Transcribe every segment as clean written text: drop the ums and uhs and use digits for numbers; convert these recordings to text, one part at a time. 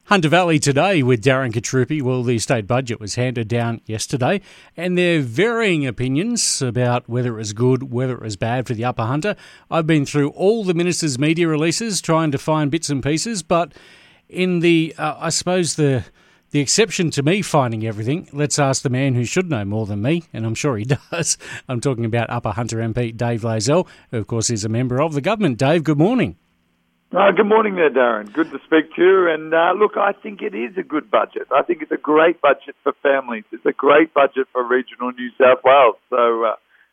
Hunter Valley today with Darren Katrupi. Well, the state budget was handed down yesterday, and there are varying opinions about whether it was good, whether it was bad for the Upper Hunter. I've been through all the minister's media releases trying to find bits and pieces, but in I suppose the exception to me finding everything, let's ask the man who should know more than me, and I'm sure he does. I'm talking about Upper Hunter MP Dave Loisel, who of course is a member of the government. Dave, good morning. Good morning there, Darren. Good to speak to you. And look, I think it is a good budget. I think it's a great budget for families. It's a great budget for regional New South Wales. So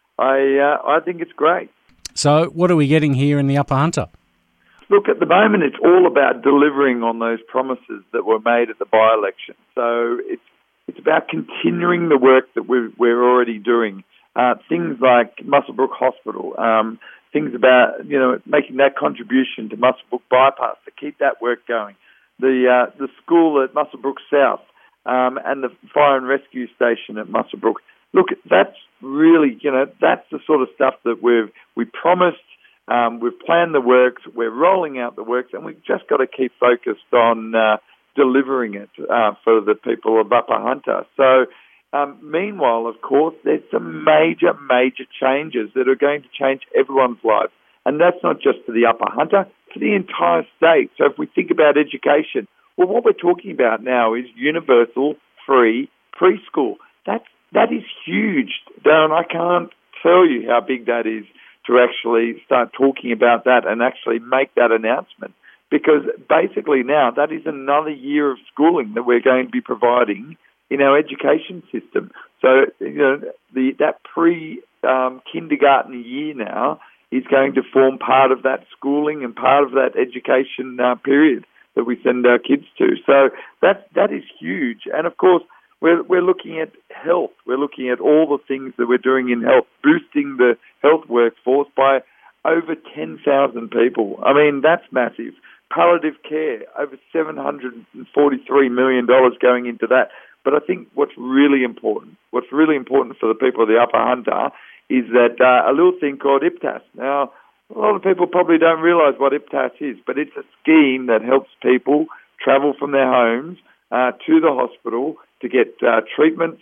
I think it's great. So what are we getting here in the Upper Hunter? Look, at the moment, it's all about delivering on those promises that were made at the by-election. So it's about continuing the work that we're already doing. Things like Muswellbrook Hospital, things about, making that contribution to Muswellbrook Bypass to keep that work going. The school at Muswellbrook South, and the fire and rescue station at Muswellbrook. Look, that's really, that's the sort of stuff that we promised. We've planned the works, we're rolling out the works, and we've just got to keep focused on delivering it for the people of Upper Hunter. So, meanwhile, of course, there's some major changes that are going to change everyone's life. And that's not just for the Upper Hunter, for the entire state. So if we think about education, well, what we're talking about now is universal free preschool. That is huge, Darren. I can't tell you how big that is to actually start talking about that and actually make that announcement. Because basically now that is another year of schooling that we're going to be providing in our education system. So, that pre-kindergarten year now is going to form part of that schooling and part of that education period that we send our kids to. So that is huge. And of course, we're looking at health. We're looking at all the things that we're doing in health, boosting the health workforce by over 10,000 people. I mean, that's massive. Palliative care, over $743 million going into that. But I think what's really important for the people of the Upper Hunter is that a little thing called IPTAS. Now, a lot of people probably don't realise what IPTAS is, but it's a scheme that helps people travel from their homes to the hospital to get treatments,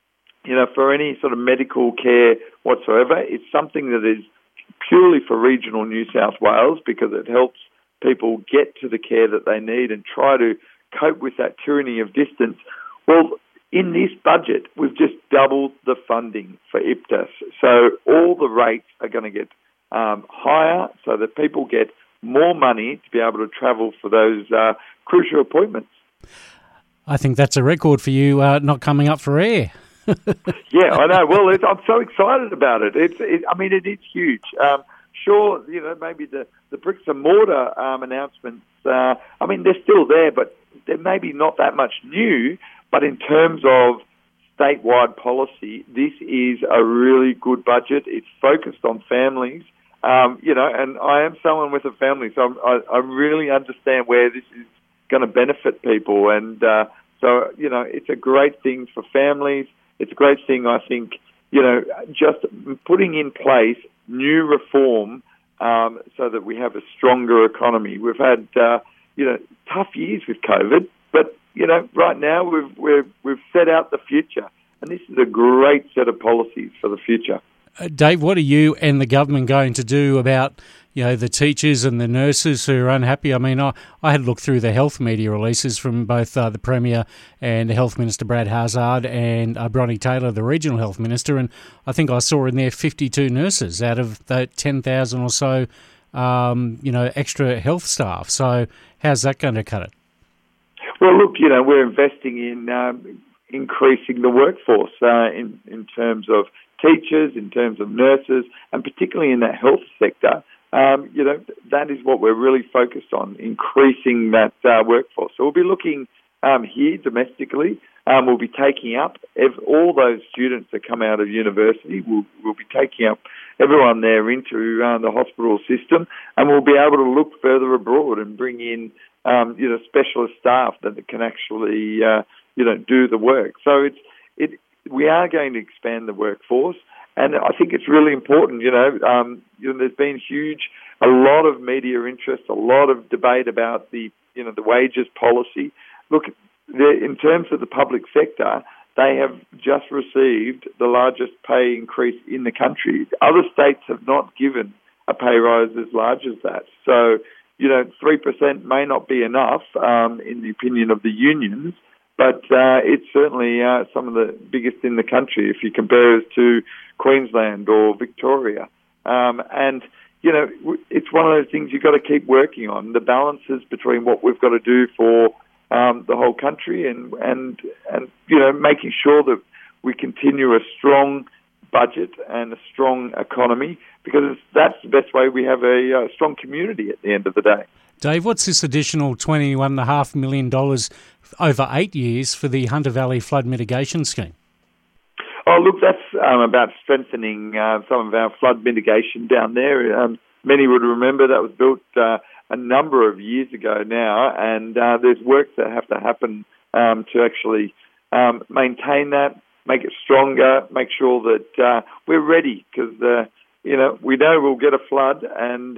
for any sort of medical care whatsoever. It's something that is purely for regional New South Wales because it helps people get to the care that they need and try to cope with that tyranny of distance. Well, in this budget, we've just doubled the funding for IPTAS. So all the rates are going to get higher so that people get more money to be able to travel for those crucial appointments. I think that's a record for you not coming up for air. Yeah, I know. Well, I'm so excited about it. It is huge. Sure, maybe the bricks and mortar announcements, they're still there, but they're maybe not that much new. But in terms of statewide policy, this is a really good budget. It's focused on families, and I am someone with a family, so I really understand where this is going to benefit people. And so, it's a great thing for families. It's a great thing, I think, just putting in place new reform so that we have a stronger economy. We've had, tough years with COVID, but right now we've set out the future, and this is a great set of policies for the future. Dave, what are you and the government going to do about the teachers and the nurses who are unhappy? I mean, I had looked through the health media releases from both the Premier and the Health Minister Brad Hazzard and Bronnie Taylor, the Regional Health Minister, and I think I saw in there 52 nurses out of the 10,000 or so, extra health staff. So how's that going to cut it? Well, look, we're investing in increasing the workforce in terms of teachers, in terms of nurses, and particularly in that health sector. That is what we're really focused on, increasing that workforce. So we'll be looking here domestically. We'll be taking up all those students that come out of university. We'll be taking up everyone there into the hospital system, and we'll be able to look further abroad and bring in specialist staff that can actually do the work. So we are going to expand the workforce, and I think it's really important. There's been a lot of media interest, a lot of debate about the wages policy. look, in terms of the public sector, they have just received the largest pay increase in the country. Other states have not given a pay rise as large as that. So, 3% may not be enough in the opinion of the unions, but it's certainly some of the biggest in the country if you compare us to Queensland or Victoria. And it's one of those things you've got to keep working on, the balances between what we've got to do for the whole country and making sure that we continue a strong budget and a strong economy, because that's the best way we have a strong community at the end of the day. Dave, what's this additional $21.5 million over 8 years for the Hunter Valley Flood Mitigation Scheme? Oh, look, that's about strengthening some of our flood mitigation down there. Many would remember that was built a number of years ago now, and there's work that have to happen to actually maintain that, make it stronger, make sure that we're ready, because we know we'll get a flood, and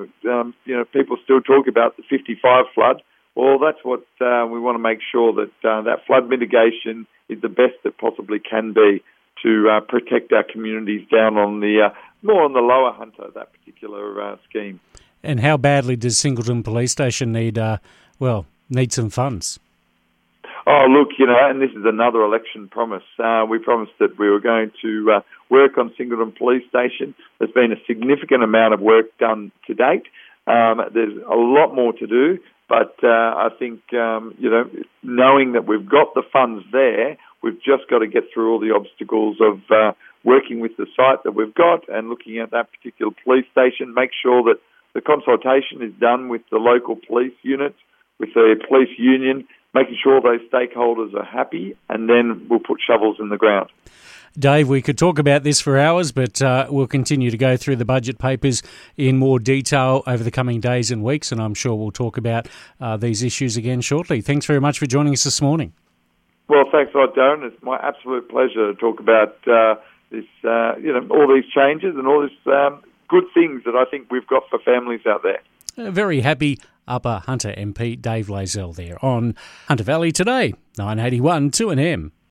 people still talk about the 55 flood. Well, that's what we want to make sure that that flood mitigation is the best it possibly can be to protect our communities down on the more on the lower Hunter, that particular scheme. And how badly does Singleton Police Station need some funds? Oh, look, and this is another election promise. We promised that we were going to work on Singleton Police Station. There's been a significant amount of work done to date. There's a lot more to do, but I think, knowing that we've got the funds there, we've just got to get through all the obstacles of working with the site that we've got and looking at that particular police station, make sure that the consultation is done with the local police units, with the police union, making sure those stakeholders are happy, and then we'll put shovels in the ground. Dave, we could talk about this for hours, but we'll continue to go through the budget papers in more detail over the coming days and weeks, and I'm sure we'll talk about these issues again shortly. Thanks very much for joining us this morning. Well, thanks a lot, Darren. It's my absolute pleasure to talk about this, all these changes and all this good things that I think we've got for families out there. Very happy Upper Hunter MP Dave Layzell there on Hunter Valley Today, 981 2AM.